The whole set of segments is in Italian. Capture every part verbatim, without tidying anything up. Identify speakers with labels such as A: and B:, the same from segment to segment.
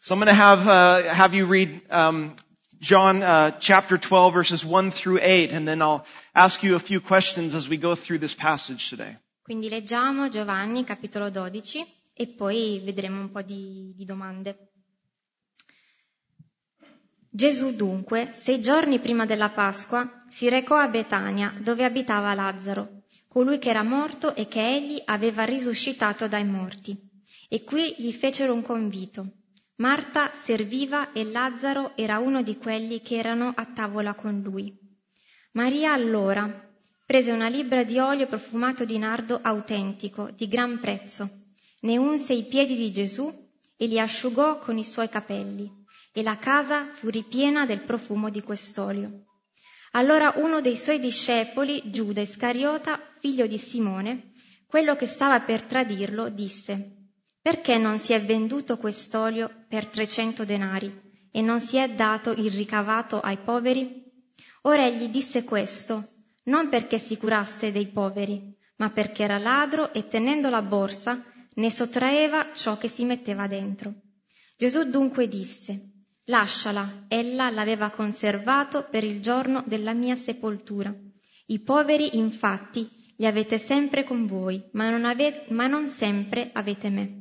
A: So I'm going to have uh, have you read um, John uh, chapter twelve, verses one through eight, and then I'll ask you a few questions as we go through this passage today.
B: Quindi leggiamo Giovanni capitolo dodici e poi vedremo un po' di, di domande. Gesù dunque, sei giorni prima della Pasqua, si recò a Betania, dove abitava Lazzaro, colui che era morto e che egli aveva risuscitato dai morti. E qui gli fecero un convito. Marta serviva e Lazzaro era uno di quelli che erano a tavola con lui. Maria allora prese una libbra di olio profumato di nardo autentico, di gran prezzo, ne unse i piedi di Gesù e li asciugò con i suoi capelli, e la casa fu ripiena del profumo di quest'olio. Allora uno dei suoi discepoli, Giuda Iscariota, figlio di Simone, quello che stava per tradirlo, disse: «Perché non si è venduto quest'olio per trecento denari e non si è dato il ricavato ai poveri?» Ora egli disse questo, non perché si curasse dei poveri, ma perché era ladro e tenendo la borsa ne sottraeva ciò che si metteva dentro. Gesù dunque disse: «Lasciala, ella l'aveva conservato per il giorno della mia sepoltura. I poveri infatti li avete sempre con voi, ma non, ave- ma non sempre avete me».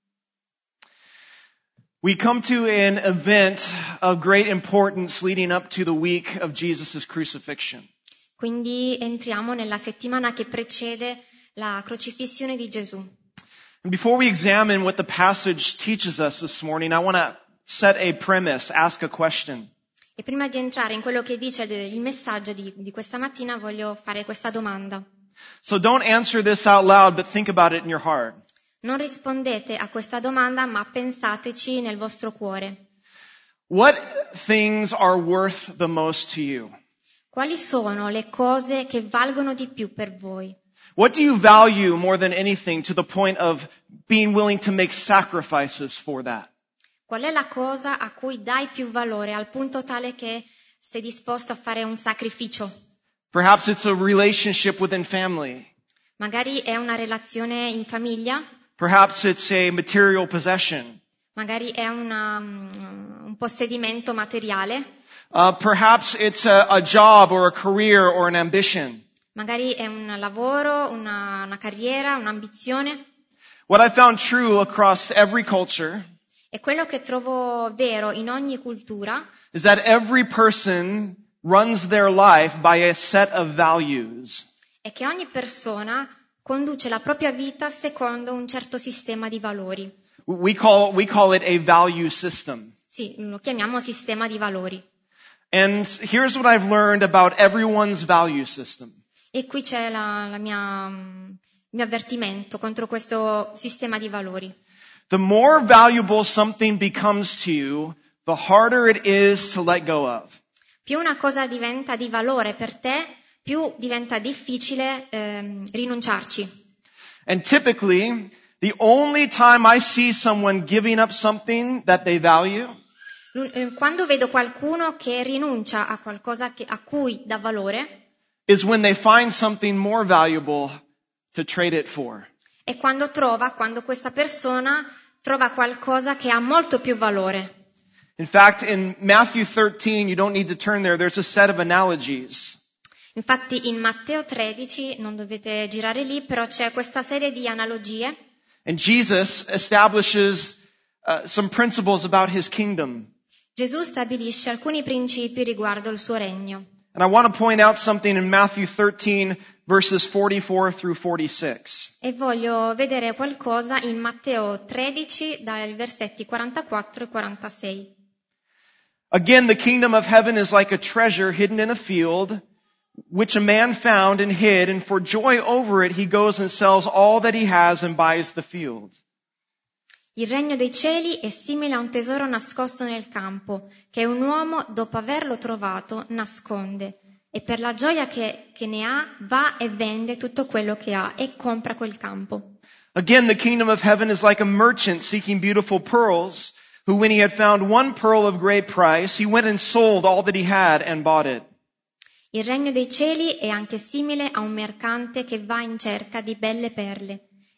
A: We come to an event of great importance leading up to the week of Jesus' crucifixion.
B: Quindi entriamo nella settimana che precede la crocifissione di Gesù.
A: And before we examine what the passage teaches us this morning, I want to set a premise, ask a question.
B: E prima di entrare in quello che dice il messaggio di, di questa mattina, voglio fare questa domanda.
A: So don't answer this out loud, but think about it in your heart.
B: Non rispondete a questa domanda, ma pensateci nel vostro cuore.
A: What things are worth the most to you?
B: Quali sono le cose che valgono di più per voi?
A: What do you value more than anything to the point of being willing to make sacrifices for that?
B: Qual è la cosa a cui dai più valore, al punto tale che sei disposto a fare un sacrificio?
A: Perhaps it's a relationship within family.
B: Magari è una relazione in famiglia.
A: Perhaps it's a material possession.
B: Magari è una, un possedimento materiale.
A: Uh, perhaps it's a, a job or a career or an ambition.
B: Magari è un lavoro, una, una carriera, un'ambizione.
A: What I found true across every culture
B: E quello che trovo vero in ogni cultura
A: is that every person runs their life by a set of values.
B: è che ogni persona conduce la propria vita secondo un certo sistema di valori.
A: We call, we call it a value system.
B: Sì, lo chiamiamo sistema di valori.
A: And here's what I've learned about everyone's value system.
B: E qui c'è la, la mia, il mio avvertimento contro questo sistema di valori.
A: The more valuable something becomes to you, the harder it is to let go of.
B: Più una cosa diventa di valore per te, più diventa difficile ehm, rinunciarci.
A: And typically, the only time I see someone giving up something that they value
B: Quando vedo qualcuno che rinuncia a qualcosa che, a cui dà valore,
A: is when they find something more valuable to trade it for.
B: è quando trova, quando questa persona trova qualcosa che ha molto più valore.
A: In fact, in Matthew thirteen, you don't need to turn there, there's a set of analogies.
B: Infatti in Matteo tredici, non dovete girare lì, però c'è questa serie di analogie.
A: And Jesus establishes uh, some principles about his kingdom.
B: Gesù stabilisce alcuni principi riguardo il suo regno.
A: And I want to point out something in Matthew thirteen, verses forty-four through forty-six.
B: E voglio vedere qualcosa in Matteo tredici, dai versetti quarantaquattro e quarantasei.
A: Again, the kingdom of heaven is like a treasure hidden in a field, which a man found and hid, and for joy over it he goes and sells all that he has and buys the field.
B: Il regno dei cieli è simile a un tesoro nascosto nel campo, che un uomo, dopo averlo trovato, nasconde, e per la gioia che, che ne ha, va e vende tutto quello che ha e compra quel campo.
A: Again, the kingdom of heaven is like a merchant seeking beautiful pearls, who when he had found one pearl of great price, he went and sold all that he had and bought it.
B: Il regno dei cieli è anche simile a un mercante che va in cerca di belle perle,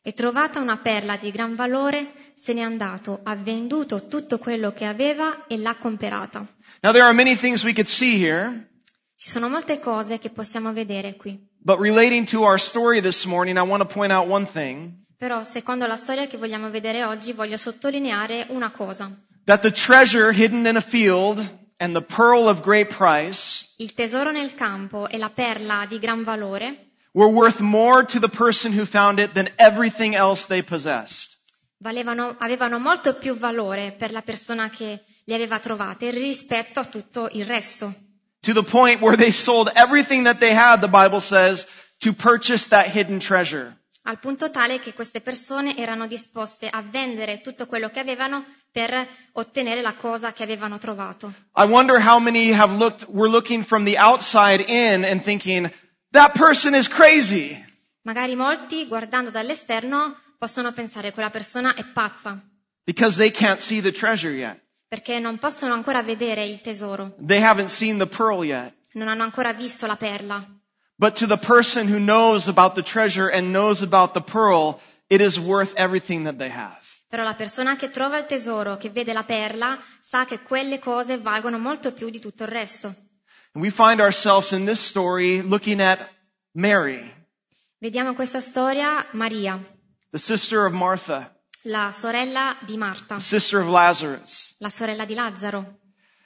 B: E trovata una perla di gran valore, se n'è andato, ha venduto tutto quello che aveva e l'ha comperata.
A: Now there are many things we could see here,
B: Ci sono molte cose che possiamo vedere qui.
A: but relating to our story this morning, I want to point out one thing,
B: Però, secondo la storia che vogliamo vedere oggi, voglio sottolineare una cosa.
A: that the treasure hidden in a field and the pearl of great price
B: Il tesoro nel campo e la perla di gran valore
A: were worth more to the person who found it than everything else they possessed.
B: valevano, avevano molto più valore per la persona che li aveva trovate rispetto a tutto il resto.
A: To the point where they sold everything that they had, the Bible says, to purchase that hidden treasure.
B: Al punto tale che queste persone erano disposte a vendere tutto quello che avevano per ottenere la cosa che avevano trovato.
A: I wonder how many have looked, were looking from the outside in and thinking, that person is crazy.
B: Magari molti, guardando dall'esterno, possono pensare quella persona è pazza,
A: Because they can't see the treasure yet.
B: perché non possono ancora vedere il tesoro,
A: They haven't seen the pearl yet.
B: non hanno ancora visto la perla.
A: But to the person who knows about the treasure and knows about the pearl, it is worth everything that they have.
B: Però la persona che trova il tesoro, che vede la perla, sa che quelle cose valgono molto più di tutto il resto.
A: And we find ourselves in this story looking at Mary,
B: Vediamo questa storia Maria,
A: the sister of Martha,
B: la sorella di Marta,
A: the sister of Lazarus.
B: la sorella di Lazzaro.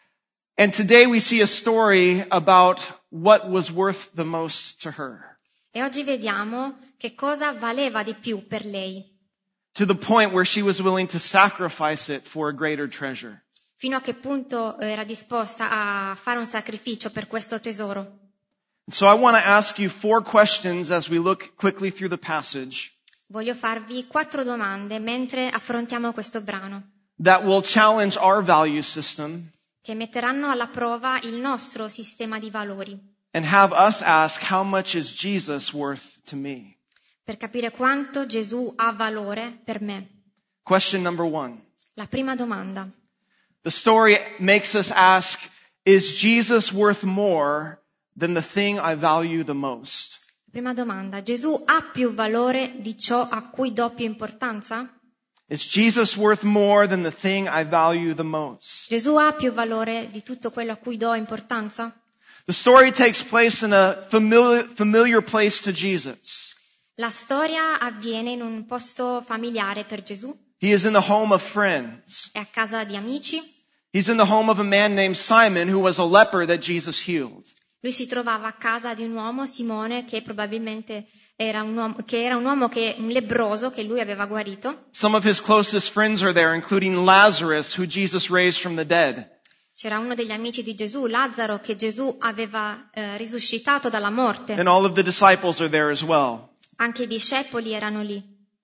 A: And today we see a story about what was worth the most to her,
B: E oggi vediamo che cosa valeva di più per lei,
A: to the point where she was willing to sacrifice it for a greater treasure.
B: fino a che punto era disposta a fare un sacrificio per questo tesoro.
A: So I want to ask you four questions as we look quickly through the passage
B: Voglio farvi quattro domande mentre affrontiamo questo brano,
A: that will challenge our value system
B: che metteranno alla prova il nostro sistema di valori,
A: and have us ask, how much is Jesus worth to me?
B: per capire quanto Gesù ha valore per me.
A: Question number one.
B: La prima domanda.
A: The story makes us ask, is Jesus worth more than the thing I value the most?
B: Prima domanda. Gesù ha più valore di ciò a cui do più importanza?
A: Is Jesus worth more than the thing I value the most?
B: Gesù ha più valore di tutto quello a cui do importanza?
A: The story takes place in a familiar, familiar place to Jesus.
B: La storia avviene in un posto familiare per Gesù,
A: He is in the home of friends.
B: è a casa di amici.
A: He's in the home of a man named Simon who was a leper that Jesus healed.
B: Lui si trovava a casa di un uomo, Simone, che probabilmente era un uomo che, era un, uomo che un lebbroso che lui aveva guarito.
A: Some of his closest friends are there, including Lazarus, who Jesus raised from the dead.
B: C'era uno degli amici di Gesù, Lazzaro, che Gesù aveva eh, risuscitato dalla morte.
A: And all of the disciples are there as well.
B: Anche i discepoli erano lì.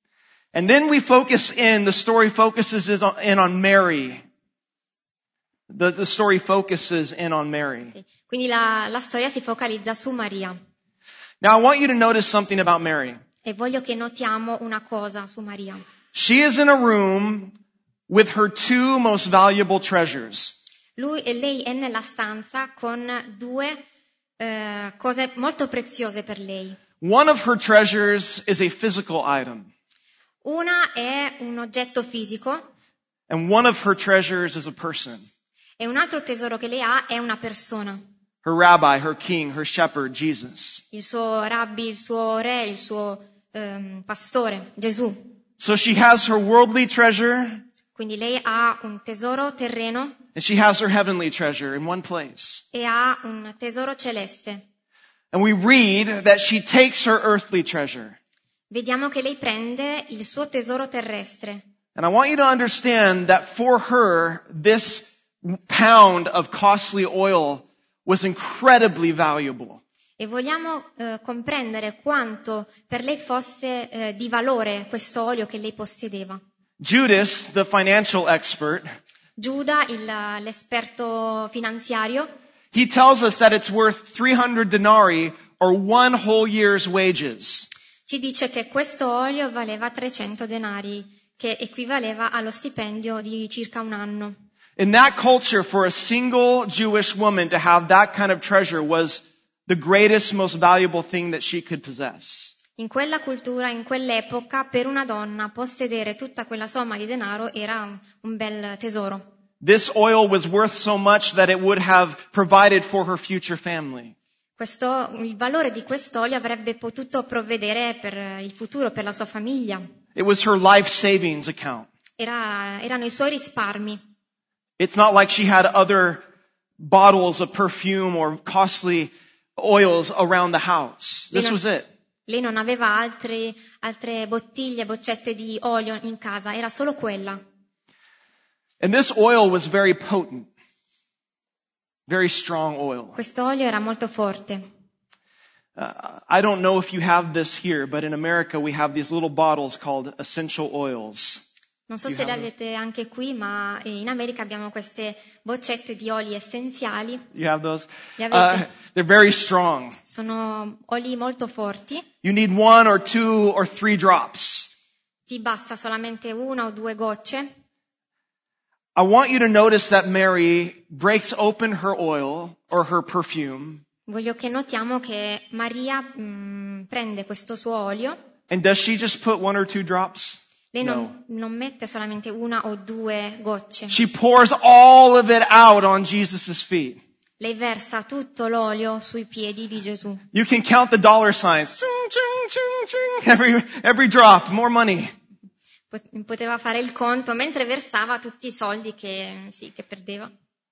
A: And then we focus in, the story focuses in on Mary. The, the story focuses in on Mary.
B: Quindi la, la storia si focalizza su Maria.
A: Now I want you to notice something about Mary.
B: E voglio che notiamo una cosa su Maria.
A: She is in a room with her two most valuable treasures.
B: Lui e lei è nella stanza con due eh, cose molto preziose per lei.
A: One of her treasures is a physical item,
B: Una è un oggetto fisico
A: and one of her treasures is a person.
B: e un altro tesoro che lei ha è una persona.
A: Her rabbi, her king, her shepherd, Jesus.
B: Il suo rabbi, il suo re, il suo ehm, pastore, Gesù.
A: So she has her worldly treasure
B: Quindi lei ha un tesoro terreno
A: and she has her heavenly treasure in one place.
B: e ha un tesoro celeste.
A: And we read that she takes her earthly treasure.
B: Vediamo che lei prende il suo tesoro terrestre.
A: And I want you to understand that for her, this pound of costly oil was incredibly valuable.
B: E vogliamo eh, comprendere quanto per lei fosse eh, di valore questo olio che lei possedeva.
A: Judas, the financial expert,
B: Giuda, il, l'esperto finanziario,
A: he tells us that it's worth three hundred denarii or one whole year's wages.
B: ci dice che questo olio valeva trecento denari, che equivaleva allo stipendio di circa un anno.
A: In that culture, for a single Jewish woman to have that kind of treasure was the greatest, most valuable thing that she could possess.
B: In quella cultura, in quell'epoca, per una donna possedere tutta quella somma di denaro era un, un bel tesoro.
A: This oil was worth so much that it would have provided for her future family.
B: Questo, il valore di quest'olio avrebbe potuto provvedere per il futuro, per la sua famiglia.
A: It was her life savings account.
B: Era, erano i suoi risparmi.
A: It's not like she had other bottles of perfume or costly oils around the house. This was it.
B: Lei non aveva altri, altre bottiglie, boccette di olio in casa, era solo quella.
A: And this oil was very potent, very strong oil.
B: Questo olio era molto forte.
A: Uh, I don't know if you have this here, but in America we have these little bottles called essential oils.
B: Non so se le avete anche qui, ma in America abbiamo queste boccette di oli essenziali.
A: You have those?
B: Le avete?
A: Uh, they're very strong.
B: Sono oli molto forti.
A: You need one or two or three drops.
B: Ti basta solamente una o due gocce.
A: I want you to notice that Mary breaks open her oil or her perfume.
B: Voglio che notiamo che Maria mh, prende questo suo olio.
A: And does she just put one or two drops?
B: Lei
A: No.
B: non, non mette solamente una o due gocce.
A: She pours all of it out on Jesus' feet.
B: Lei versa tutto l'olio sui piedi di Gesù.
A: You can count the dollar signs. Ching, ching, ching, ching. Every, every drop, more money.
B: Poteva fare il conto mentre versava tutti i soldi che, sì, che perdeva.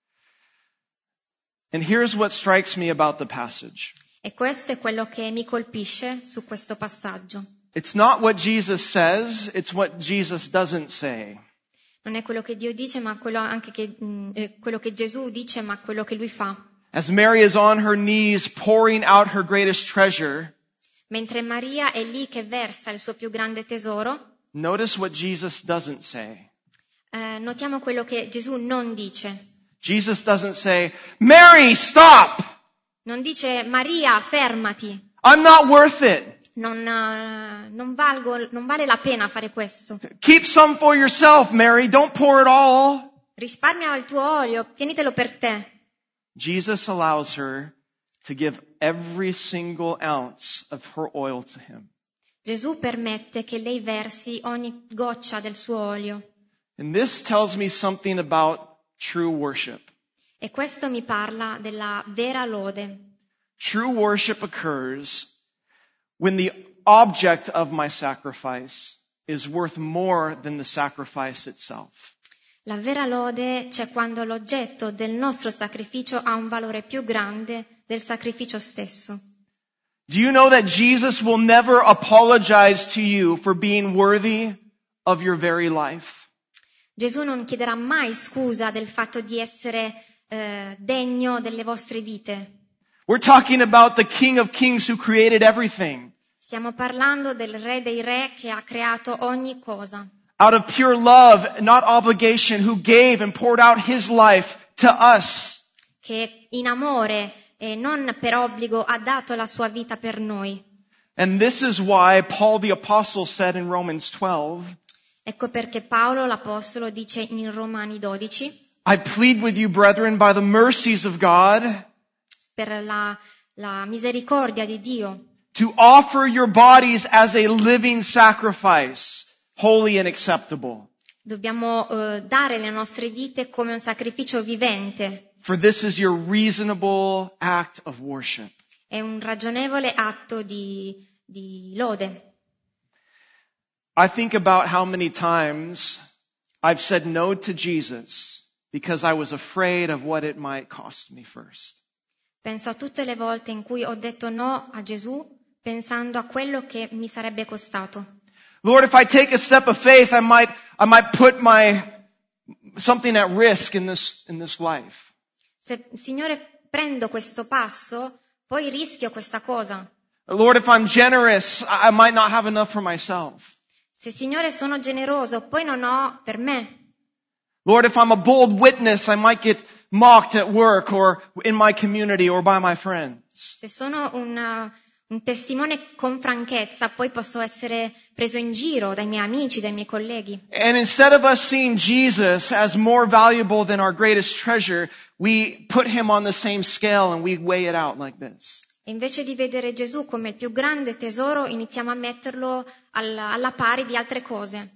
A: And here's what strikes me about the passage.
B: E questo è quello che mi colpisce su questo passaggio.
A: It's not what Jesus says, it's what Jesus doesn't say.
B: Non è quello che Dio dice, ma quello anche che, mh, eh, quello che Gesù dice, ma quello che lui fa.
A: As Mary is on her knees pouring out her greatest treasure,
B: Mentre Maria è lì che versa il suo più grande tesoro,
A: notice what Jesus doesn't say.
B: eh, notiamo quello che Gesù non dice.
A: Jesus doesn't say, Mary, stop!
B: Non dice Maria, fermati,
A: I'm not worth it.
B: non, eh, non, valgo, non vale la pena fare questo.
A: Keep some for yourself, Mary. Don't pour it all.
B: Risparmia il tuo olio, tienitelo per te.
A: Jesus allows her to give every single ounce of her oil to him.
B: Gesù permette che lei versi ogni goccia del suo olio.
A: And this tells me something about true worship.
B: E questo mi parla della vera lode.
A: True worship occurs when the object of my sacrifice is worth more than the sacrifice itself.
B: La vera lode c'è quando l'oggetto del nostro sacrificio ha un valore più grande del sacrificio stesso.
A: Do you know that Jesus will never apologize to you for being worthy of your very life?
B: Gesù non chiederà mai scusa del fatto di essere eh, degno delle vostre vite.
A: We're talking about the King of Kings who created everything.
B: Stiamo parlando del Re dei Re che ha creato ogni cosa.
A: Out of pure love, not obligation, who gave and poured out his life to us.
B: Che in amore e non per obbligo ha dato la sua vita per noi.
A: And this is why Paul the Apostle said in Romans twelve,
B: Ecco perché Paolo l'Apostolo dice in Romani dodici,
A: I plead with you, brethren, by the mercies of God,
B: per la, la misericordia di Dio,
A: to offer your bodies as a living sacrifice, holy and acceptable.
B: dobbiamo eh, dare le nostre vite come un sacrificio vivente.
A: For this is your reasonable act of worship.
B: È un ragionevole atto di, di lode.
A: I think about how many times I've said no to Jesus because I was afraid of what it might cost me first.
B: Penso a tutte le volte in cui ho detto no a Gesù pensando a quello che mi sarebbe costato.
A: Lord, if I take a step of faith, I might, I might put my, something at risk in this, in this life.
B: Se, Signore, prendo questo passo, poi rischio questa cosa.
A: Lord, if I'm generous, I might not have enough for myself.
B: Se, Signore, sono generoso, poi non ho per me.
A: Lord, if I'm a bold witness, I might get mocked at work or in my community or by my friends.
B: Se sono un, un testimone con franchezza, poi posso essere preso in giro dai miei amici, dai miei colleghi.
A: And instead of us seeing Jesus as more valuable than our greatest treasure, we put him on the same scale and we weigh it out like this.
B: E invece di vedere Gesù come il più grande tesoro, iniziamo a metterlo alla, alla pari di altre cose.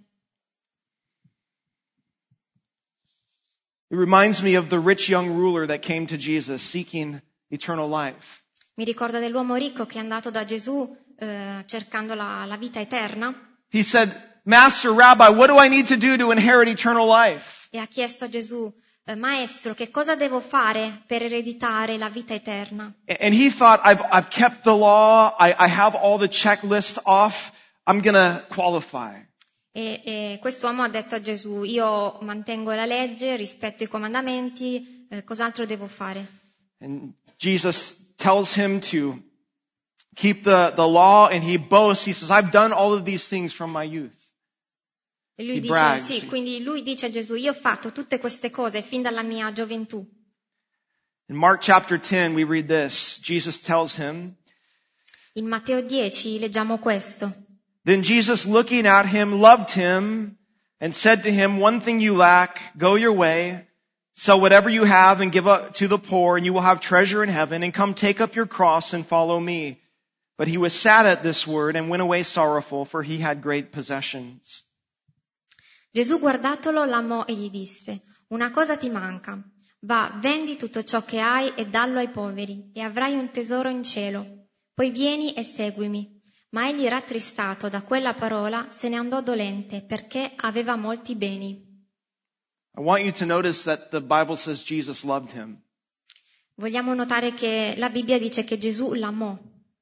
A: It reminds me of the rich young ruler that came to Jesus seeking eternal life.
B: Mi ricordo dell'uomo ricco che è andato da Gesù eh, cercando la, la vita eterna
A: He said, Master, Rabbi, what do I need to do to inherit eternal life?
B: e ha chiesto a Gesù, eh, Maestro, che cosa devo fare per ereditare la vita eterna?
A: And he thought, I've, I've kept the law, I, I have all the checklist off, I'm gonna qualify.
B: E, e quest'uomo ha detto a Gesù, io mantengo la legge, rispetto i comandamenti, eh, cos'altro devo fare?
A: And Jesus tells him to keep the, the law, and he boasts, he says, I've done all of these things from my youth.
B: E lui
A: He
B: dice,
A: brags.
B: sì, quindi lui dice a Gesù, io ho fatto tutte queste cose fin dalla mia gioventù.
A: In Mark chapter ten, we read this. Jesus tells him,
B: In Matteo dieci leggiamo questo.
A: Then Jesus, looking at him, loved him and said to him, One thing you lack, go your way, sell whatever you have and give up to the poor, and you will have treasure in heaven, and come take up your cross and follow me. But he was sad at this word and went away sorrowful, for he had great possessions.
B: Gesù guardatolo l'amò e gli disse, una cosa ti manca, va, vendi tutto ciò che hai e dallo ai poveri, e avrai un tesoro in cielo. Poi vieni e seguimi. Ma egli, rattristato da quella parola, se ne andò dolente, perché aveva molti beni.
A: I want you to notice that the Bible says Jesus loved him.
B: Vogliamo notare che la Bibbia dice che Gesù l'amò.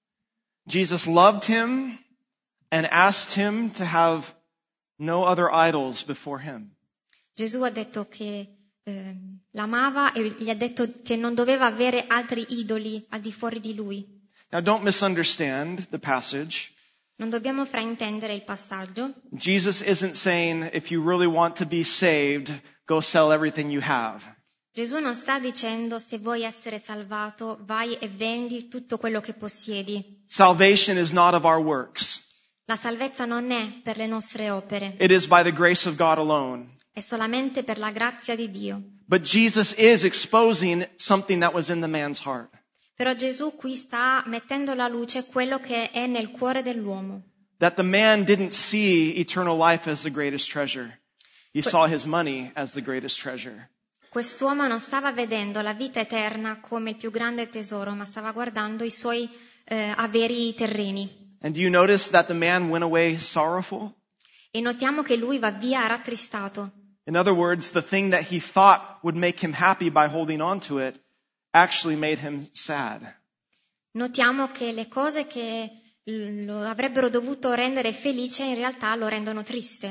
A: Jesus loved him and asked him to have no other idols before him.
B: Gesù ha detto che eh, l'amava e gli ha detto che non doveva avere altri idoli al di fuori di lui.
A: Now don't misunderstand the passage.
B: Non dobbiamo fraintendere il passaggio.
A: Jesus isn't saying if you really want to be saved, go sell everything you have.
B: Gesù non sta dicendo se vuoi essere salvato, vai e vendi tutto quello che possiedi.
A: Salvation is not of our works.
B: La salvezza non è per le nostre opere,
A: It is by the grace of God alone.
B: è solamente per la grazia di Dio.
A: But Jesus is exposing something that was in the man's heart.
B: Però Gesù qui sta mettendo alla luce quello che è nel cuore dell'uomo.
A: That the man didn't see eternal life as the greatest treasure. He
B: Que-
A: saw his money as the greatest treasure.
B: Quest'uomo non stava vedendo la vita eterna come il più grande tesoro, ma stava guardando i suoi eh, averi terreni.
A: And do you notice that the man went away sorrowful?
B: E notiamo che lui va via rattristato.
A: In other words, the thing that he thought would make him happy by holding on to it actually made him sad.
B: Notiamo che le cose che lo avrebbero dovuto rendere felice in realtà lo rendono triste.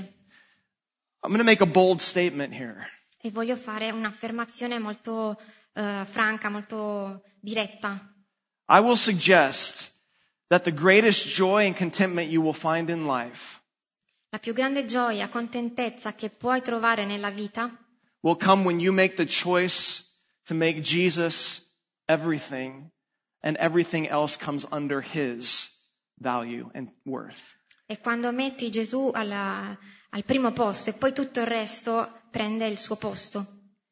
A: I'm going to make a bold statement here.
B: E voglio fare un'affermazione molto eh, franca, molto diretta.
A: I will suggest that the greatest joy and contentment you will find in life
B: La più grande gioia, contentezza che puoi trovare nella vita
A: will come when you make the choice to make Jesus everything, and everything else comes under his value and worth.
B: è quando metti Gesù alla, al primo posto e poi tutto il resto prende il suo posto.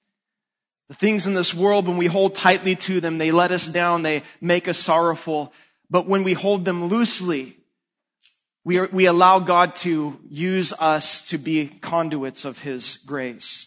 A: The things in this world, when we hold tightly to them, they let us down, they make us sorrowful. But when we hold them loosely, we, are, we allow God to use us to be conduits of his grace.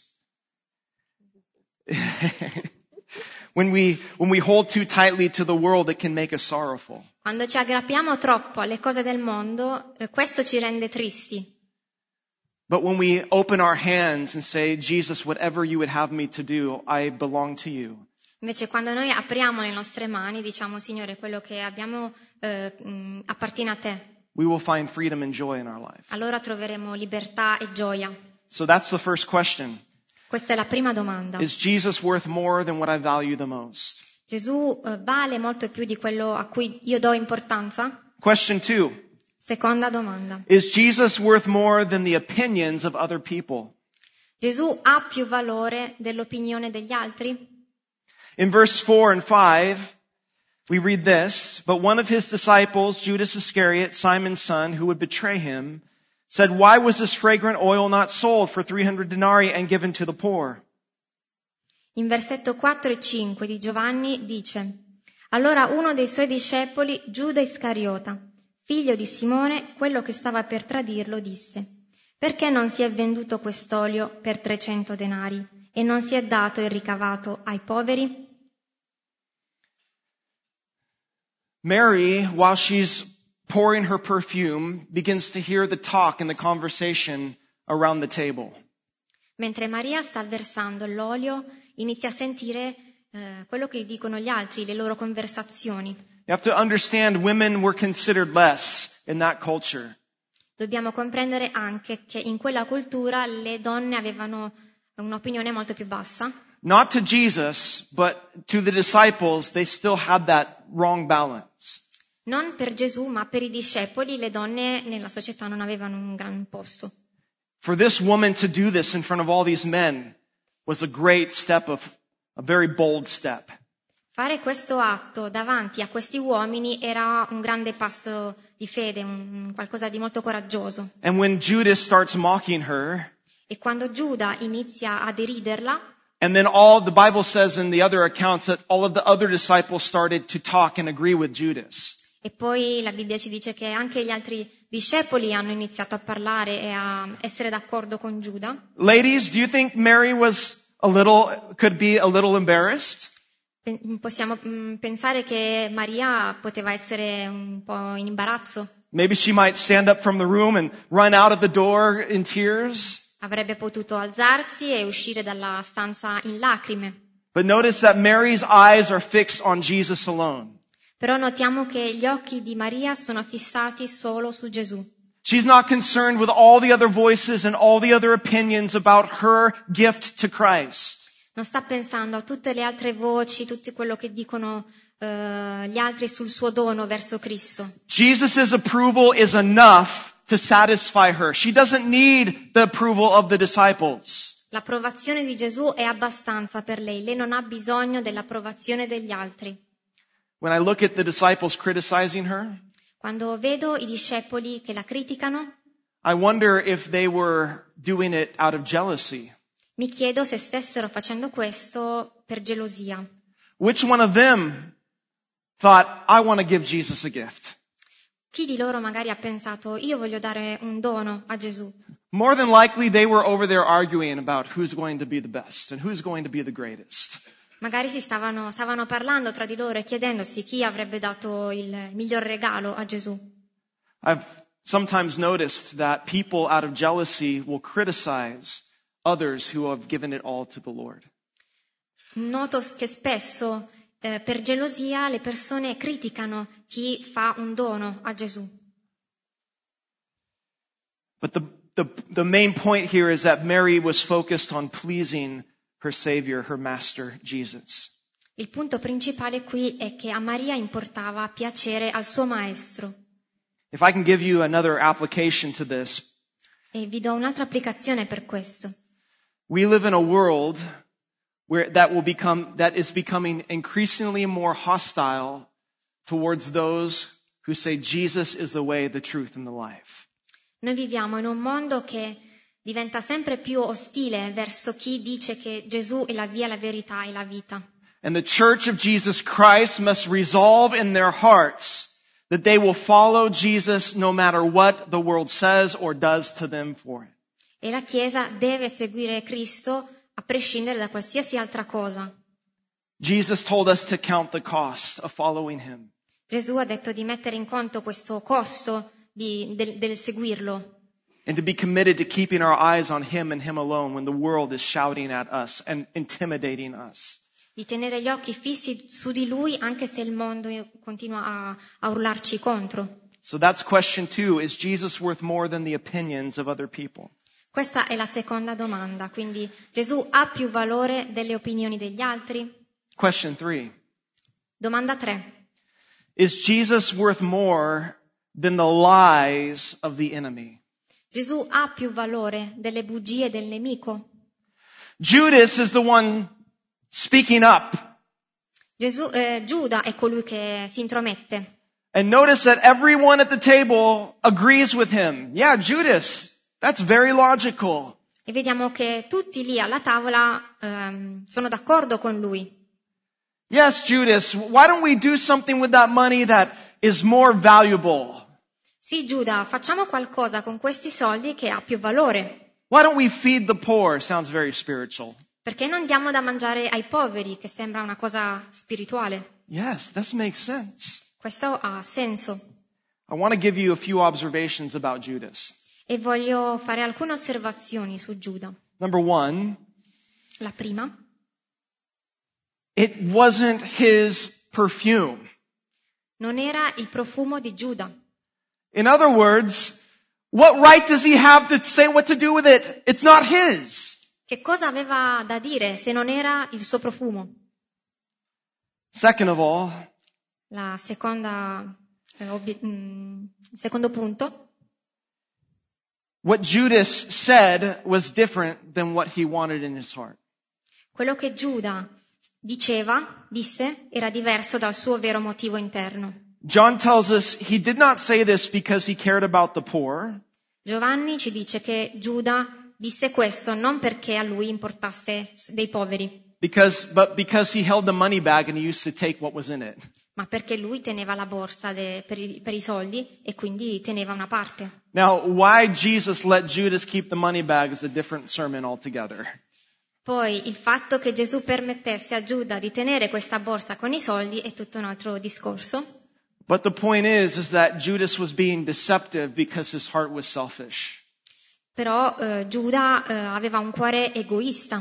A: When we, when we hold too tightly to the world, it can make us sorrowful.
B: Quando ci aggrappiamo troppo alle cose del mondo, eh, questo ci rende tristi.
A: But when we open our hands and say, Jesus, whatever you would have me to do, I belong to you.
B: Invece quando noi apriamo le nostre mani, diciamo, Signore, quello che abbiamo eh, mh, appartiene a te,
A: We will find freedom and joy in our life.
B: allora troveremo libertà e gioia.
A: So that's the first question.
B: Questa è la prima domanda.
A: Is Jesus worth more than what I value the most?
B: Gesù eh, vale molto più di quello a cui io do importanza?
A: Question two.
B: Seconda domanda.
A: Is Jesus worth more than the opinions of other people?
B: Gesù ha più valore dell'opinione degli altri?
A: In verse four and five, we read this, but one of his disciples, Judas Iscariot, Simon's son, who would betray him, said, why was this fragrant oil not sold for three hundred denarii and given to the poor?
B: In versetto quattro e cinque di Giovanni dice: Allora uno dei suoi discepoli, Giuda Iscariota, figlio di Simone, quello che stava per tradirlo, disse: «Perché non si è venduto quest'olio per trecento denari e non si è dato il ricavato ai poveri?»
A: Mary, while she's pouring her perfume, begins to hear the talk and the conversation around the table.
B: Mentre Maria sta versando l'olio, inizia a sentire eh, quello che dicono gli altri, le loro conversazioni.
A: You have to understand women were considered less in that culture.
B: Dobbiamo comprendere anche che in quella cultura le donne avevano un'opinione molto più bassa.
A: Not to Jesus, but to the disciples, they still had that wrong balance.
B: Non per Gesù, ma per i discepoli, le donne nella società non avevano un gran posto.
A: For this woman to do this in front of all these men was a great step of, a very bold step.
B: Fare questo atto davanti a questi uomini era un grande passo di fede, un qualcosa di molto coraggioso.
A: And when Judas starts mocking her,
B: E quando Giuda inizia a deriderla,
A: and then all, the Bible says in the other accounts that all of the other disciples started to talk and agree with Judas.
B: e poi la Bibbia ci dice che anche gli altri discepoli hanno iniziato a parlare e a essere d'accordo con Giuda.
A: Ladies, do you think Mary was a little, could be a little embarrassed?
B: Possiamo mm, pensare che Maria poteva essere un po' in imbarazzo.
A: Maybe she might stand up from the room and run out of the door in tears.
B: Avrebbe potuto alzarsi e uscire dalla stanza in lacrime.
A: But notice that Mary's eyes are fixed on Jesus alone.
B: Però notiamo che gli occhi di Maria sono fissati solo su Gesù.
A: She's not concerned with all the other voices and all the other opinions about her gift to Christ.
B: Non sta pensando a tutte le altre voci, tutto quello che dicono eh, gli altri sul suo dono verso Cristo.
A: Jesus' approval is enough to satisfy her. She doesn't need the approval of the disciples.
B: L'approvazione di Gesù è abbastanza per lei. Lei non ha bisogno dell'approvazione degli altri.
A: When I look at the disciples criticizing her,
B: Quando vedo i discepoli che la criticano,
A: I wonder if they were doing it out of jealousy.
B: mi chiedo se stessero facendo questo per gelosia.
A: Which one of them thought, I want to give Jesus a gift?
B: Chi di loro magari ha pensato, io voglio dare un dono a Gesù?
A: More than likely they were over there arguing about who's going to be the best and who's going to be the greatest.
B: Magari si stavano, stavano parlando tra di loro e chiedendosi chi avrebbe dato il miglior regalo a Gesù.
A: I've sometimes noticed that people out of jealousy will criticize others who have given it all to the Lord.
B: Noto che spesso eh, per gelosia le persone criticano chi fa un dono a Gesù.
A: But the, the, the main point here is that Mary was focused on pleasing her Savior, her Master, Jesus.
B: Il punto principale qui è che a Maria importava piacere al suo maestro.
A: If I can give you another application to this,
B: E vi do un'altra applicazione per questo.
A: we live in a world where that will become, that is becoming increasingly more hostile towards those who say Jesus is the way, the truth, and the life.
B: Noi viviamo in un mondo che diventa sempre più ostile verso chi dice che Gesù è la via, la verità e la vita.
A: And the Church of Jesus Christ must resolve in their hearts that they will follow Jesus no matter what the world says or does to them for it.
B: E la Chiesa deve seguire Cristo a prescindere da qualsiasi altra cosa.
A: Jesus told us to count the cost of following Him.
B: Gesù ha detto di mettere in conto questo costo di, del, del seguirlo.
A: And to be committed to keeping our eyes on Him and Him alone when the world is shouting at us and intimidating us.
B: Di tenere gli occhi fissi su di Lui anche se il mondo continua a, a urlarci contro.
A: So that's question two. Is Jesus worth more than the opinions of other people?
B: Questa è la seconda domanda. Quindi Gesù ha più valore delle opinioni degli altri?
A: Question three.
B: Domanda tre.
A: Is Jesus worth more than the lies of the enemy?
B: Gesù ha più valore delle bugie del nemico?
A: Judas is the one speaking up.
B: Gesù, eh, Giuda è colui che si intromette.
A: And notice that everyone at the table agrees with him. Yeah, Judas, that's very logical.
B: E vediamo che tutti lì alla tavola ehm, sono d'accordo con lui.
A: Yes, Judas, why don't we do something with that money that is more valuable?
B: Sì, Giuda, facciamo qualcosa con questi soldi che ha più valore.
A: Why don't we feed the poor? Sounds very spiritual.
B: Perché non diamo da mangiare ai poveri, che sembra una cosa spirituale?
A: Yes, this makes sense.
B: Questo ha senso.
A: I want to give you a few observations about Judas.
B: E voglio fare alcune osservazioni su Giuda.
A: Number one,
B: La prima,
A: it wasn't his perfume.
B: non era il profumo di Giuda.
A: In other words, what right does he have to say what to do with it? It's not his.
B: Che cosa aveva da dire se non era il suo profumo?
A: Second of all,
B: La seconda, eh, obie- mm, il secondo punto,
A: what Judas said was different than what he wanted in his heart.
B: quello che Giuda diceva, disse, era diverso dal suo vero motivo interno.
A: John tells us he did not say this because he cared about the poor.
B: Giovanni ci dice che Giuda disse questo non perché a lui importasse dei poveri,
A: Because, but because he held the money bag and he used to take what was in it.
B: ma perché lui teneva la borsa de- per, i, per i soldi e quindi teneva una parte.
A: Now, why Jesus let Judas keep the money bag is a different sermon altogether.
B: Poi il fatto che Gesù permettesse a Giuda di tenere questa borsa con i soldi è tutto un altro discorso.
A: But the point is, is that Judas was being deceptive because his heart was selfish.
B: Però eh, Giuda eh, aveva un cuore egoista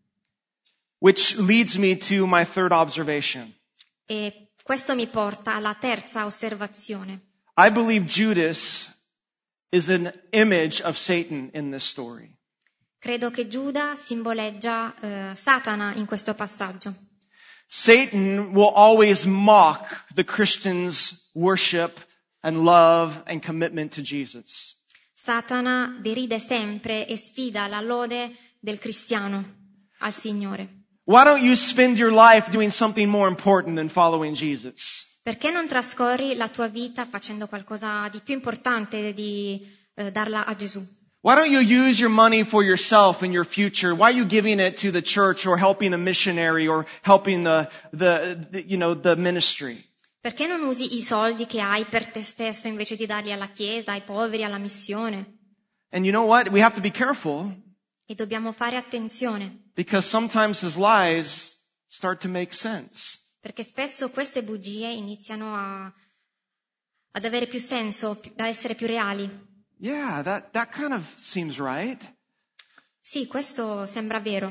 A: Which leads me to my third observation.
B: e questo mi porta alla terza osservazione.
A: I believe Judas is an image of Satan in this story.
B: Credo che Giuda simboleggia eh, Satana in questo passaggio.
A: Satan will always mock the Christians' worship and love and commitment to Jesus.
B: Satana deride sempre e sfida la lode del cristiano al Signore.
A: Why don't you spend your life doing something more important than following Jesus?
B: Perché non trascorri la tua vita facendo qualcosa di più importante di eh, darla a Gesù?
A: Why don't you use your money for yourself and your future? Why are you giving it to the church or helping a missionary or helping the, the, the you know, the ministry?
B: Perché non usi i soldi che hai per te stesso invece di darli alla Chiesa, ai poveri, alla missione?
A: And you know what? We have to be careful
B: E dobbiamo fare attenzione,
A: because sometimes his lies start to make sense.
B: perché spesso queste bugie iniziano a, ad avere più senso, a essere più reali.
A: Yeah, that, that kind of seems right.
B: Sì, questo sembra vero.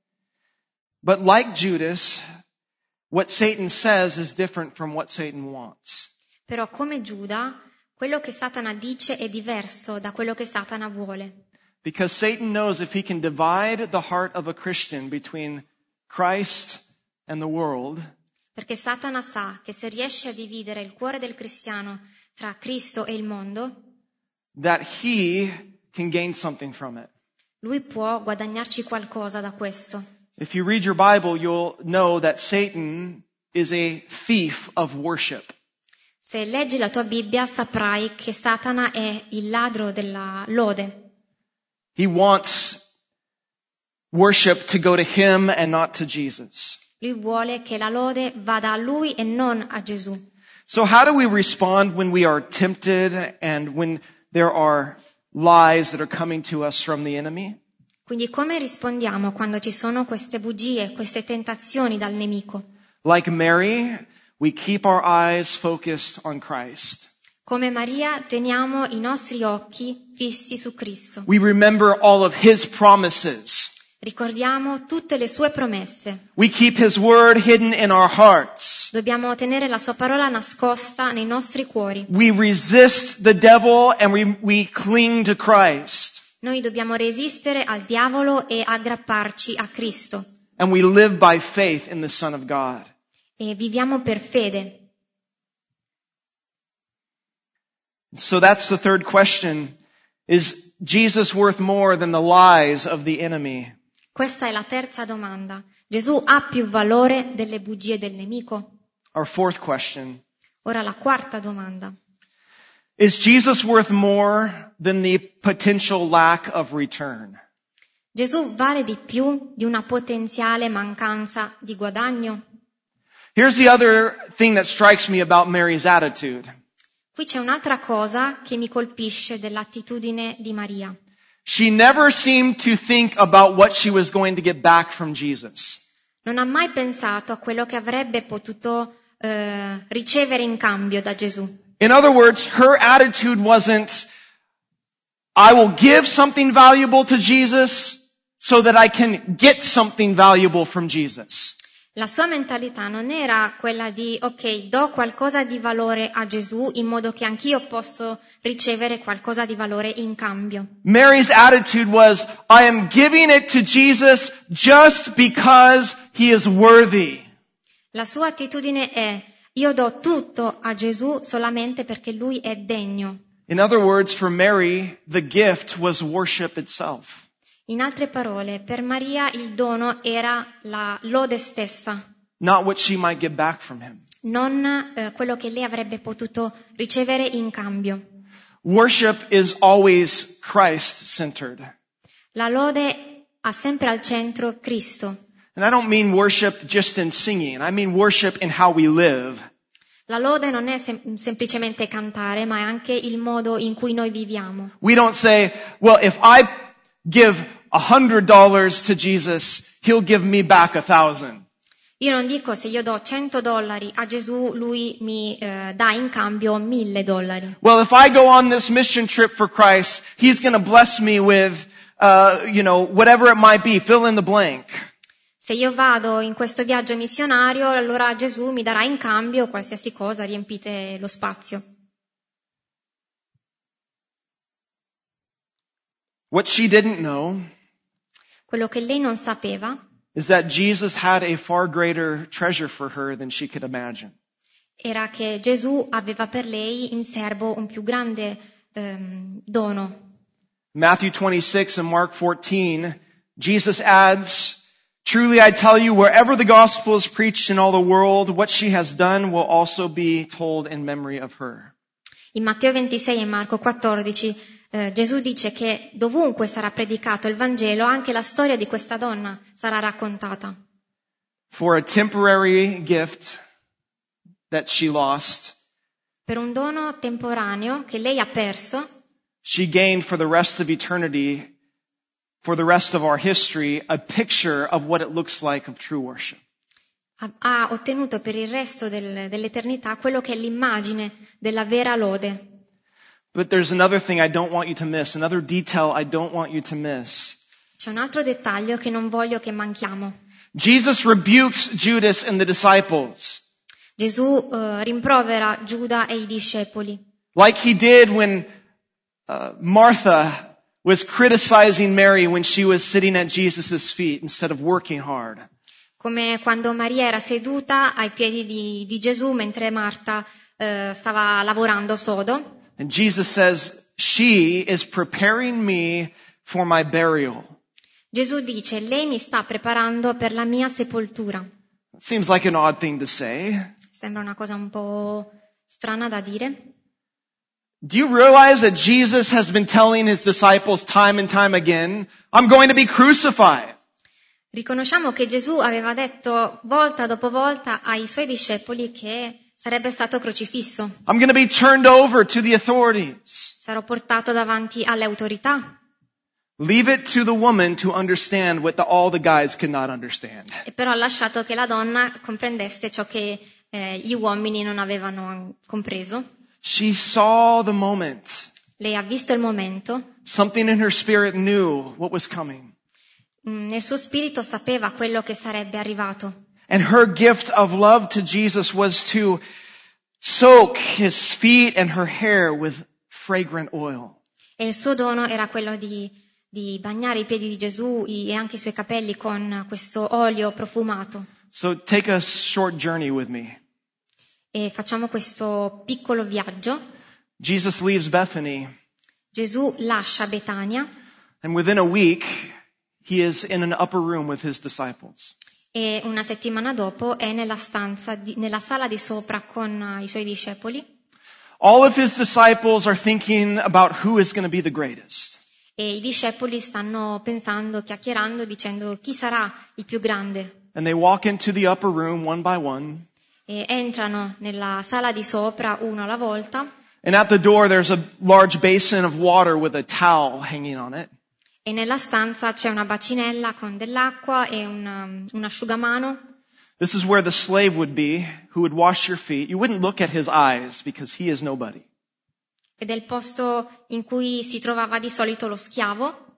A: But like Judas, what Satan says is different from what Satan wants.
B: Però come Giuda, quello che Satana dice è diverso da quello che Satana vuole.
A: Because Satan knows if he can divide the heart of a Christian between Christ and the world,
B: Perché Satana sa che se riesce a dividere il cuore del cristiano tra Cristo e il mondo,
A: that he can gain something from it.
B: lui può guadagnarci qualcosa da questo.
A: If you read your Bible, you'll know that Satan is a thief of worship.
B: Se leggi la tua Bibbia saprai che Satana è il ladro della lode.
A: He wants worship to go to him and not to Jesus.
B: Lui vuole che la lode vada a lui e non a Gesù.
A: So how do we respond when we are tempted and when there are lies that are coming to us from the enemy?
B: Quindi come rispondiamo quando ci sono queste bugie, queste tentazioni dal nemico?
A: Like Mary, we keep our eyes focused on Christ.
B: Come Maria teniamo i nostri occhi fissi su Cristo.
A: We remember all of his promises.
B: Ricordiamo tutte le sue promesse.
A: We keep his word hidden in our hearts.
B: Dobbiamo tenere la sua parola nascosta nei nostri cuori.
A: We resist the devil and we, we cling to Christ.
B: Noi dobbiamo resistere al diavolo e aggrapparci a Cristo.
A: And we live by faith in the Son of God.
B: E viviamo per fede.
A: So that's the third question. Is Jesus worth more than the lies of the enemy?
B: Questa è la terza domanda. Gesù ha più valore delle bugie del nemico?
A: Our fourth question.
B: Ora la quarta domanda.
A: Is Jesus worth more than the potential lack of return?
B: Gesù vale di più di una potenziale mancanza di guadagno?
A: Here's the other thing that strikes me about Mary's attitude.
B: Qui c'è un'altra cosa che mi colpisce dell'attitudine di Maria.
A: She never seemed to think about what she was going to get back from Jesus.
B: Non ha mai pensato a quello che avrebbe potuto eh, ricevere in cambio da Gesù.
A: In other words, her attitude wasn't, I will give something valuable to Jesus so that I can get something valuable from Jesus.
B: La sua mentalità non era quella di, ok, do qualcosa di valore a Gesù in modo che anch'io posso ricevere qualcosa di valore in cambio.
A: Mary's attitude was, I am giving it to Jesus just because he is worthy.
B: La sua attitudine è, io do tutto a Gesù solamente perché lui è degno.
A: In other words, for Mary, the gift was worship itself.
B: In altre parole, per Maria il dono era la lode stessa,
A: Not what she might get back from him.
B: non eh, quello che lei avrebbe potuto ricevere in cambio.
A: Worship is always Christ-centered.
B: La lode ha sempre al centro Cristo.
A: And I don't mean worship just in singing. I mean worship in how we live.
B: La lode non è sem- semplicemente cantare, ma è anche il modo in cui noi viviamo.
A: We don't say, well, if I give a hundred dollars to Jesus, he'll give me back a thousand.
B: Io non dico se io do cento dollari a Gesù, lui mi eh, dà in cambio mille dollari.
A: Well, if I go on this mission trip for Christ, he's going to bless me with, uh, you know, whatever it might be, fill in the blank.
B: Se io vado in questo viaggio missionario, allora Gesù mi darà in cambio qualsiasi cosa, riempite lo spazio.
A: What she didn't know
B: Quello che lei non sapeva
A: is that Jesus had a far greater treasure for her than she could imagine.
B: era che Gesù aveva per lei in serbo un più grande ehm, dono.
A: Matthew twenty-six and Mark fourteen, Jesus adds, truly I tell you, wherever the gospel is preached in all the world, what she has done will also be told in memory of her.
B: In Matteo ventisei e Marco quattordici eh, Gesù dice che dovunque sarà predicato il Vangelo, anche la storia di questa donna sarà raccontata.
A: For a temporary gift that she lost,
B: Per un dono temporaneo che lei ha perso,
A: she gained for the rest of eternity, for the rest of our history, a picture of what it looks like of true worship.
B: ha, ha ottenuto per il resto del, dell'eternità quello che è l'immagine della vera lode.
A: But there's another thing I don't want you to miss, another detail I don't want you to miss.
B: C'è un altro dettaglio che non voglio che manchiamo.
A: Jesus rebukes Judas and the disciples,
B: Gesù eh, rimprovera Giuda e i discepoli,
A: like he did when uh, Martha was criticizing Mary when she was sitting at Jesus' feet instead of working hard.
B: come quando Maria era seduta ai piedi di, di Gesù mentre Marta eh, stava lavorando sodo.
A: And Jesus says, she is preparing me for my burial.
B: Gesù dice, lei mi sta preparando per la mia sepoltura.
A: It seems like an odd thing to say.
B: Sembra una cosa un po' strana da dire.
A: Do you realize that Jesus has been telling his disciples time and time again, I'm going to be crucified.
B: Riconosciamo che Gesù aveva detto volta dopo volta ai suoi discepoli che sarebbe stato crocifisso.
A: I'm going to be turned over to the authorities.
B: Sarò portato davanti alle autorità.
A: Leave it to the woman to understand what the, all the guys could not understand.
B: E però ha lasciato che la donna comprendesse ciò che eh, gli uomini non avevano compreso.
A: She saw the moment.
B: Lei ha visto il momento.
A: Something in her spirit knew what was coming.
B: Mm, nel suo spirito sapeva quello che sarebbe arrivato.
A: And her gift of love to Jesus was to soak his feet and her hair with fragrant oil.
B: E il suo dono era quello di, di bagnare i piedi di Gesù e anche i suoi capelli con questo olio profumato.
A: So take a short journey with me.
B: E facciamo questo piccolo viaggio.
A: Jesus leaves Bethany,
B: Gesù lascia Betania
A: and within a week, he is in an upper room with his disciples.
B: e una settimana dopo è nella stanza, di, nella sala di sopra con i suoi discepoli.
A: All of his disciples are thinking about who is going to be the greatest.
B: E i discepoli stanno pensando, chiacchierando, dicendo chi sarà il più grande.
A: And they walk into the upper room one by one.
B: e entrano nella sala di sopra uno alla volta.
A: And at the door there's a large basin of water with a towel hanging on it.
B: E nella stanza c'è una bacinella con dell'acqua e un, um, un asciugamano.
A: This is where the slave would be, who would wash your feet. You wouldn't look at his eyes because he is nobody.
B: Ed è il posto in cui si trovava di solito lo schiavo.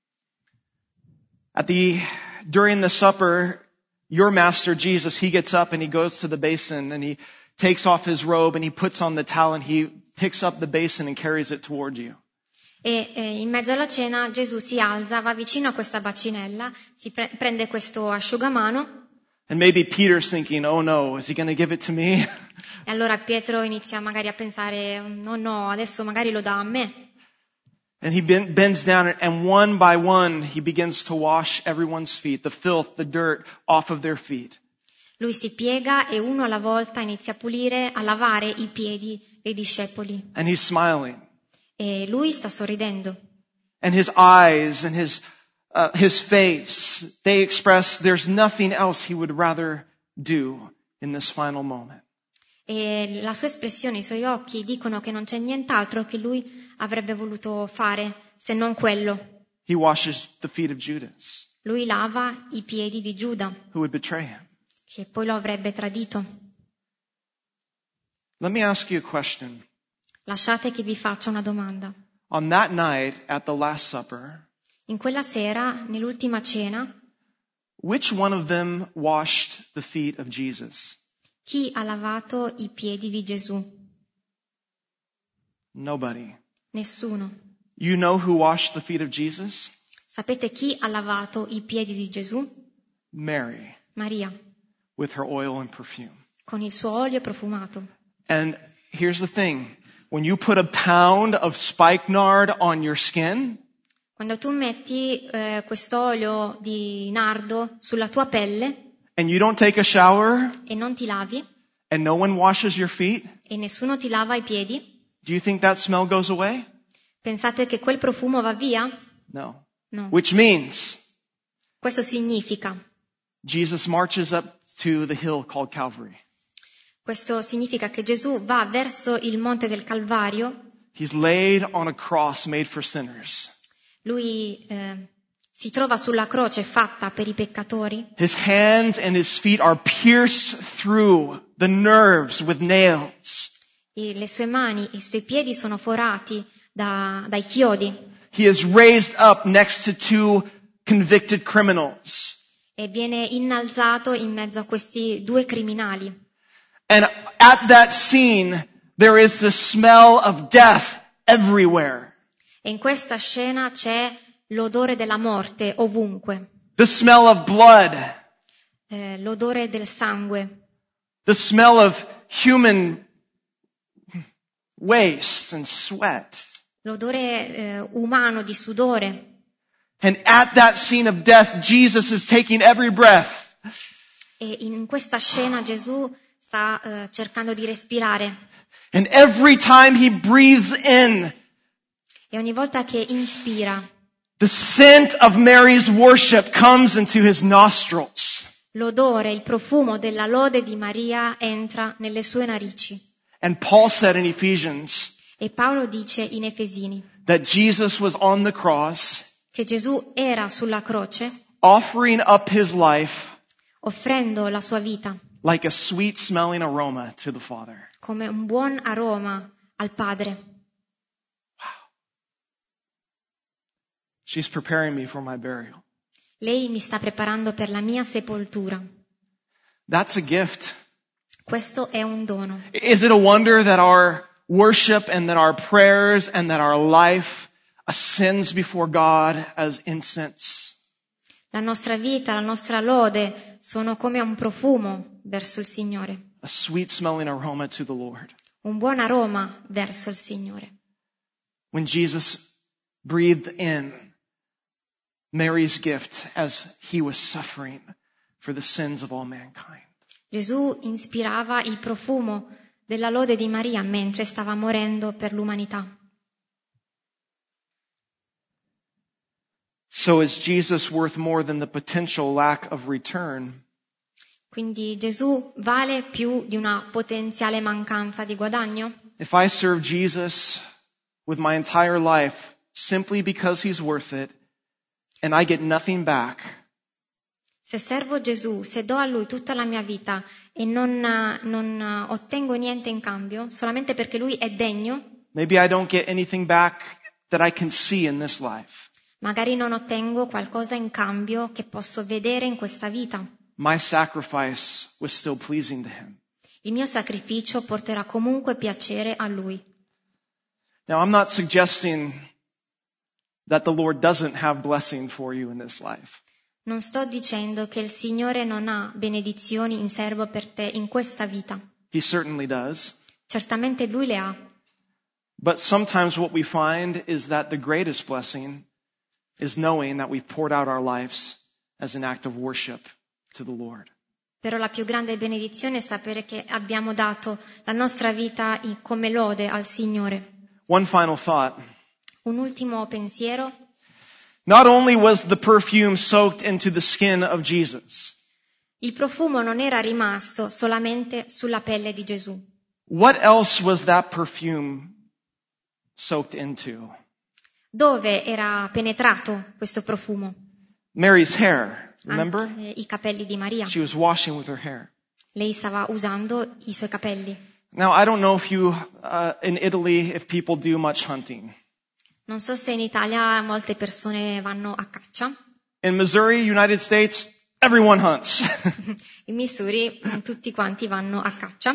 A: At the, during the supper, your master Jesus, he gets up and he goes to the basin and he takes off his robe and he puts on the towel and he picks up the basin and carries it toward you.
B: E eh, in mezzo alla cena Gesù si alza, va vicino a questa bacinella, si pre- prende questo asciugamano.
A: And maybe Peter's thinking, oh no, is he going to give it to me?
B: E allora Pietro inizia magari a pensare, no no, adesso magari lo dà a me.
A: And he bends down and one by one he begins to wash everyone's feet, the filth, the dirt off of their feet.
B: Lui si piega e uno alla volta inizia a pulire, a lavare i piedi dei discepoli.
A: And he's smiling.
B: E lui sta sorridendo.
A: And his eyes and his uh, his face, they express there's nothing else he would rather do in this final moment.
B: E la sua espressione, i suoi occhi dicono che non c'è nient'altro che lui avrebbe voluto fare se non quello.
A: He washes the feet of Judas,
B: Lui lava i piedi di Giuda,
A: who would betray him.
B: che poi lo avrebbe tradito.
A: Let me ask you a question.
B: Lasciate che vi faccia una domanda.
A: On that night at the Last Supper,
B: In quella sera, nell'ultima cena,
A: which one of them washed the feet of Jesus?
B: chi ha lavato i piedi di Gesù?
A: Nobody.
B: Nessuno.
A: You know who washed the feet of Jesus?
B: Sapete chi ha lavato i piedi di Gesù?
A: Mary,
B: Maria,
A: with her oil and perfume.
B: con il suo olio profumato.
A: And here's the thing. When you put a pound of spikenard on your skin,
B: Quando tu metti eh, quest'olio di nardo sulla tua pelle
A: and you don't take a shower,
B: e non ti lavi
A: and no one washes your feet,
B: e nessuno ti lava i piedi,
A: do you think that smell goes away?
B: pensate che quel profumo va via?
A: No.
B: No.
A: Which means
B: Questo significa,
A: Jesus marches up to the hill called Calvary.
B: questo significa che Gesù va verso il monte del Calvario,
A: He's laid on a cross made for sinners.
B: lui eh, si trova sulla croce fatta per i peccatori,
A: His hands and his feet are pierced through the nerves with nails.
B: e le sue mani e i suoi piedi sono forati da, dai chiodi
A: He is raised up next to two convicted criminals.
B: e viene innalzato in mezzo a questi due criminali.
A: And at that scene, there is the smell of death everywhere.
B: E in questa scena c'è l'odore della morte ovunque,
A: The smell of blood.
B: eh, l'odore del sangue,
A: The smell of human waste and sweat.
B: l'odore eh, umano di sudore.
A: And at that scene of death, Jesus is taking every breath.
B: E in questa scena Gesù sta eh, cercando di respirare.
A: And every time he breathes in,
B: E ogni volta che inspira,
A: the scent of Mary's worship comes into his nostrils.
B: l'odore, il profumo della lode di Maria entra nelle sue narici.
A: And Paul said in Ephesians
B: E Paolo dice in Efesini
A: that Jesus was on the cross,
B: che Gesù era sulla croce
A: offering up his life
B: offrendo la sua vita
A: like a sweet smelling aroma to the Father.
B: come un buon aroma al Padre.
A: She's preparing me for my burial.
B: Lei mi sta preparando per la mia sepoltura.
A: That's a gift.
B: Questo è un dono.
A: Is it a wonder that our worship and that our prayers and that our life ascends before God as incense?
B: La nostra vita, la nostra lode sono come un profumo verso il Signore,
A: A sweet smelling aroma to the Lord.
B: un buon aroma verso il Signore.
A: When Jesus breathed in Mary's gift as he was suffering for the sins of all mankind.
B: Gesù ispirava il profumo della lode di Maria mentre stava morendo per l'umanità.
A: So is Jesus worth more than the potential lack of return?
B: Quindi Gesù vale più di una potenziale mancanza di guadagno?
A: If I serve Jesus with my entire life simply because he's worth it and I get nothing back,
B: Se servo Gesù, se do a Lui tutta la mia vita e non, non ottengo niente in cambio, solamente perché Lui è degno,
A: maybe I don't get anything back that I can see in this life.
B: magari non ottengo qualcosa in cambio che posso vedere in questa vita.
A: My sacrifice was still pleasing to him.
B: Il mio sacrificio porterà comunque piacere a Lui.
A: Now, I'm not suggesting that the Lord doesn't have blessing for you in this life.
B: Non sto dicendo che il Signore non ha benedizioni in serbo per te in questa vita.
A: He certainly does.
B: Certamente Lui le ha.
A: But sometimes what we find is that the greatest blessing is knowing that we've poured out our lives as an act of worship to the Lord.
B: Però la più grande benedizione è sapere che abbiamo dato la nostra vita in- come lode al Signore.
A: One final thought.
B: Un ultimo pensiero.
A: Not only was the perfume soaked into the skin of Jesus,
B: Il profumo non era rimasto solamente sulla pelle di Gesù.
A: what else was that perfume soaked into?
B: Dove era penetrato questo profumo?
A: Mary's hair, remember?
B: Anche i capelli di Maria.
A: She was washing with her hair.
B: Lei stava usando i suoi capelli.
A: Now, I don't know if you, uh, in Italy, if people do much hunting.
B: Non so se in Italia molte persone vanno a caccia.
A: In Missouri, United States, everyone hunts.
B: In Missouri tutti quanti vanno a caccia.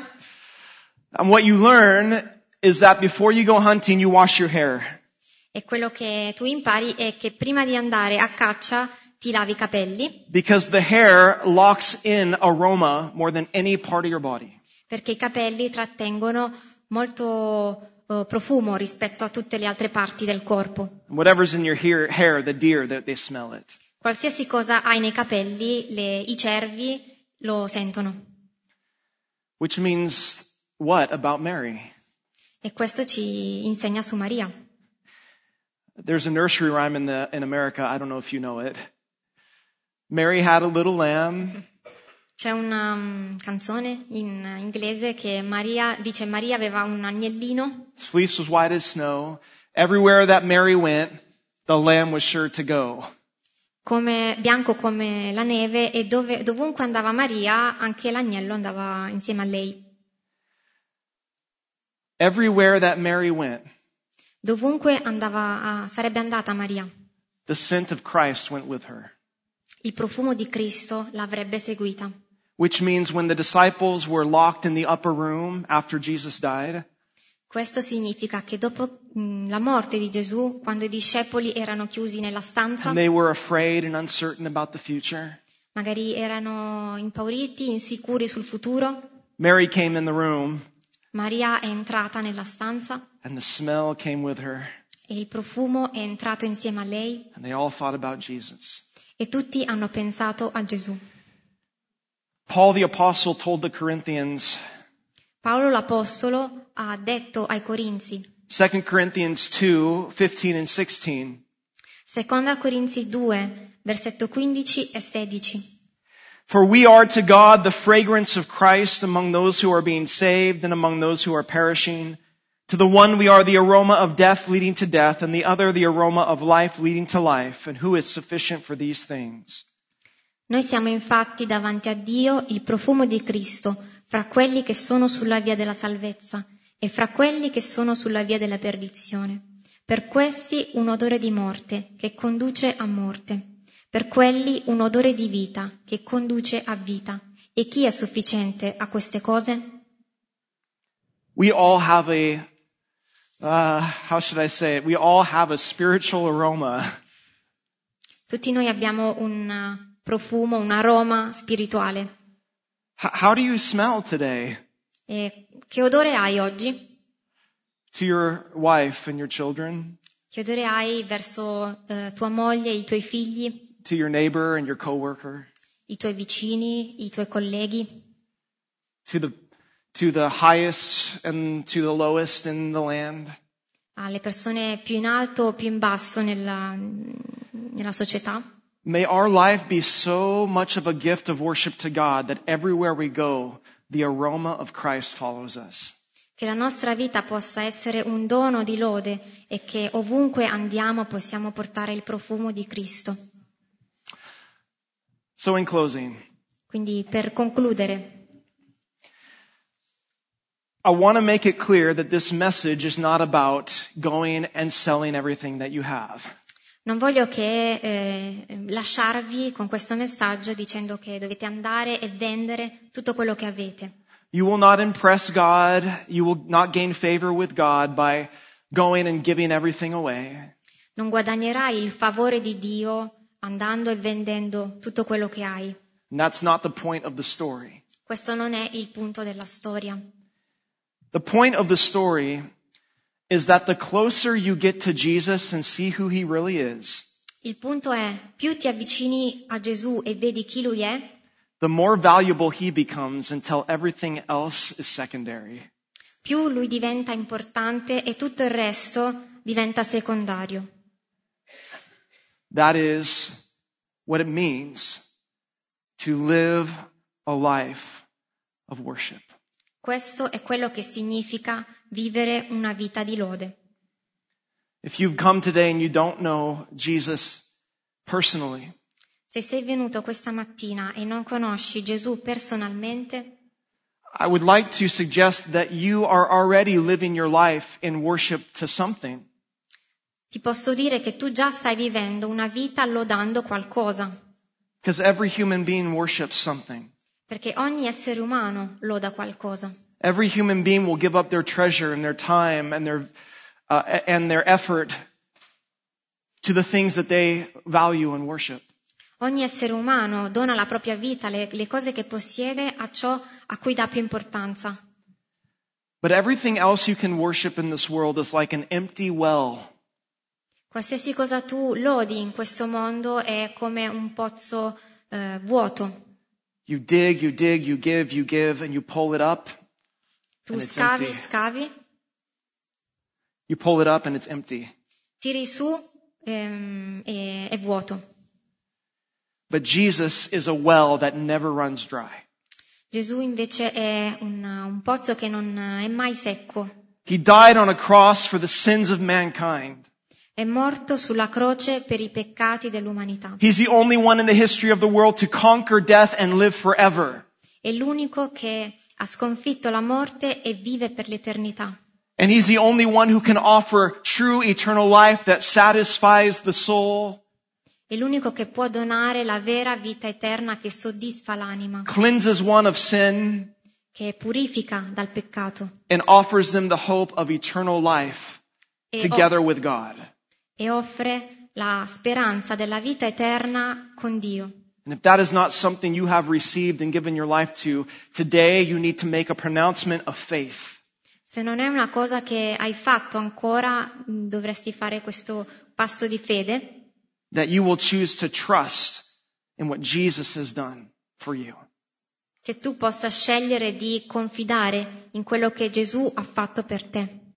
A: And what you learn is that before you go hunting, you wash your hair.
B: E quello che tu impari è che prima di andare a caccia ti lavi i capelli,
A: Because the hair locks in aroma more than any part of your body.
B: perché i capelli trattengono molto eh, profumo rispetto a tutte le altre parti del corpo.
A: Whatever's in your hair, hair the deer, they, they smell it.
B: Qualsiasi cosa hai nei capelli, le- i cervi lo sentono.
A: Which means what about Mary?
B: E questo ci insegna su Maria.
A: There's a nursery rhyme in the in America. I don't know if you know it. Mary had a little lamb.
B: C'è una um, canzone in inglese che Maria dice Maria aveva un agnellino,
A: Its fleece was white as snow. Everywhere that Mary went, the lamb was sure to go.
B: come, bianco come la neve, e dove, dovunque andava Maria, anche l'agnello andava insieme a lei.
A: Everywhere that Mary went,
B: Dovunque andava a, sarebbe andata Maria,
A: the scent of Christ went with her.
B: il profumo di Cristo l'avrebbe seguita.
A: Which means when the disciples were locked in the upper room after Jesus died,
B: Questo significa che dopo mh, la morte di Gesù, quando i discepoli erano chiusi nella stanza,
A: and they were afraid and uncertain about the future,
B: magari erano impauriti, insicuri sul futuro,
A: Mary came in the room
B: Maria è entrata nella stanza
A: and the smell came with her,
B: e il profumo è entrato insieme a lei
A: and they all thought about Jesus.
B: e tutti hanno pensato a Gesù.
A: Paul the apostle told the Corinthians,
B: Paolo l'Apostolo ha detto ai Corinzi,
A: Second Corinthians two, fifteen and sixteen,
B: Seconda Corinzi due, versetto quindici e sedici.
A: For we are to God the fragrance of Christ among those who are being saved and among those who are perishing. To the one we are the aroma of death leading to death, and the other the aroma of life leading to life. And who is sufficient for these things?
B: Noi siamo infatti davanti a Dio il profumo di Cristo fra quelli che sono sulla via della salvezza e fra quelli che sono sulla via della perdizione. Per questi un odore di morte che conduce a morte, per quelli un odore di vita che conduce a vita. E chi è sufficiente a queste cose?
A: We all have a, uh, how should I say it? We all have a spiritual aroma.
B: Tutti noi abbiamo un uh, profumo, un aroma spirituale.
A: H- how do you smell today?
B: E che odore hai oggi?
A: To your wife and your children?
B: Che odore hai verso eh, tua moglie, i tuoi figli,
A: To your neighbor and your coworker?
B: i tuoi vicini, i tuoi colleghi,
A: To the, to the highest and to the lowest in the land?
B: alle persone più in alto o più in basso nella, nella società?
A: May our life be so much of a gift of worship to God that everywhere we go, the aroma of Christ follows us.
B: Che la nostra vita possa essere un dono di lode e che ovunque andiamo possiamo portare il profumo di Cristo.
A: So in closing,
B: Quindi per concludere,
A: I want to make it clear that this message is not about going and selling everything that you have.
B: non voglio che eh, lasciarvi con questo messaggio dicendo che dovete andare e vendere tutto quello che avete.
A: You will not impress God. You will not gain favor with God by going and giving everything away.
B: Non guadagnerai il favore di Dio andando e vendendo tutto quello che hai.
A: And that's not the point of the story.
B: Questo non è il punto della storia.
A: The point of the story is that the closer you get to Jesus and see who he really is,
B: Il punto è, più ti avvicini a Gesù e vedi chi Lui è,
A: the more valuable he becomes until everything else is secondary.
B: più Lui diventa importante e tutto il resto diventa secondario.
A: That is what it means to live a life of worship.
B: Questo è quello che significa vivere una vita di lode.
A: If you've come today and you don't know Jesus personally,
B: Se sei venuto questa mattina e non conosci Gesù personalmente,
A: I would like to suggest that you are already living your life in worship to something.
B: ti posso dire che tu già stai vivendo una vita lodando qualcosa,
A: Because every human being worships something.
B: perché ogni essere umano loda qualcosa.
A: Every human being will give up their treasure and their time and their uh, and their effort to the things that they value and worship.
B: Ogni essere umano dona la propria vita, le, le cose che possiede, a ciò a cui dà più importanza.
A: But everything else you can worship in this world is like an empty well.
B: Qualsiasi cosa tu lodi in questo mondo è come un pozzo eh, vuoto.
A: You dig, you dig, you give, you give, and you pull it up,
B: Tu
A: and it's
B: scavi,
A: empty.
B: scavi,
A: You pull it up and it's empty.
B: tiri su ehm, e è vuoto.
A: But Jesus is a well that never runs dry.
B: Gesù invece è un, un pozzo che non è mai secco.
A: He died on a cross for the sins of mankind.
B: È morto sulla croce per i peccati dell'umanità.
A: He's the only one in the history of the world to conquer death and live forever.
B: È l'unico che ha sconfitto la morte e vive per l'eternità.
A: And he's the only one who can offer true eternal life that satisfies the soul,
B: È l'unico che può donare la vera vita eterna che soddisfa l'anima,
A: cleanses one of sin,
B: che purifica dal peccato
A: and offers them the hope of eternal life
B: e,
A: together
B: o-
A: with God.
B: e offre la speranza della vita eterna con Dio.
A: And if that is not something you have received and given your life to, today you need to make a pronouncement of faith.
B: Se non è una cosa che hai fatto ancora, mh, dovresti fare questo passo di fede,
A: That you will choose to trust in what Jesus has done for you.
B: che tu possa scegliere di confidare in quello che Gesù ha fatto per te.